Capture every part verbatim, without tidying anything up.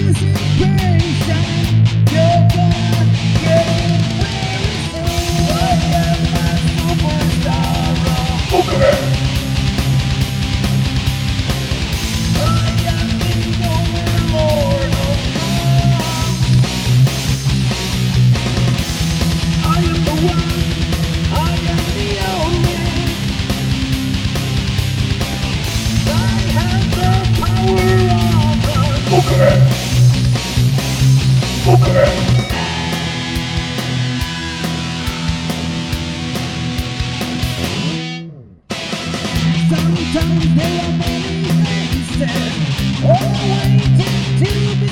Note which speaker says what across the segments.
Speaker 1: Sometimes there are many faces, all waiting to be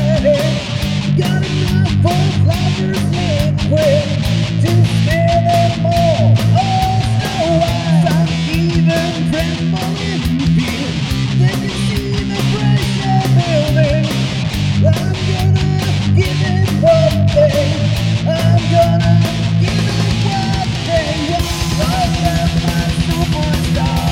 Speaker 1: played. Got enough for lovers liquid to spare them all. Oh, so why? Some even tremble in fear. They can see the pressure building. I'm gonna give it what they. I'm gonna give it what they want. I am my superstar.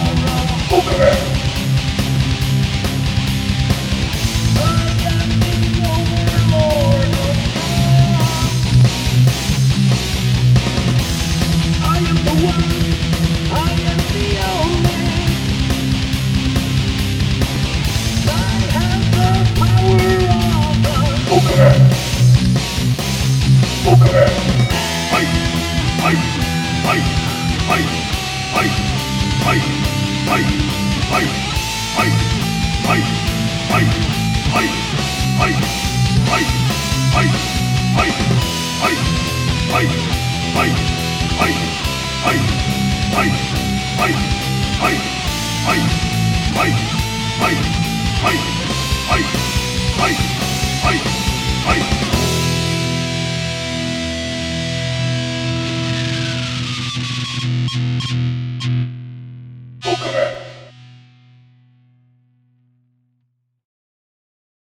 Speaker 2: Thank you.